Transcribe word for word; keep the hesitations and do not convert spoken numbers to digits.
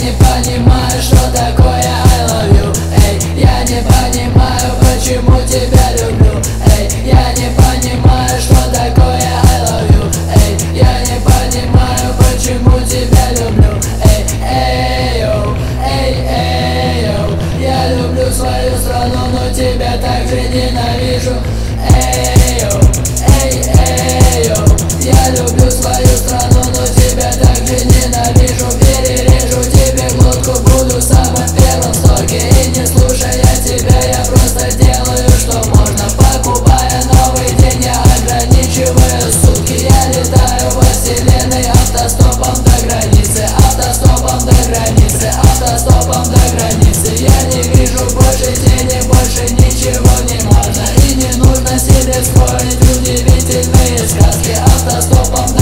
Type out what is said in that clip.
не понимаю, что такое I love you. Эй, я не понимаю, почему тебя люблю. Эй, я не понимаю, что такое I love you. Эй, я не понимаю, почему тебя люблю. Эй, эй, йоу, эй, эй, йоу. Я люблю свою страну, но тебя также ненавижу. Эй, йоу, эй, эй, йоу. Я люблю свою страну, но тебя также ненавижу. Перережу тебе глотку, буду самым первым в стоке. И не слушая тебя, я просто делаю, что можно. Покупая новый день, я ограничиваю сутки. Я летаю во вселенной автостопом до границы. Автостопом до границы, автостопом до границы. Я не вижу больше тени, больше ничего не можно. И не нужно себе строить удивительные сказки. Автостопом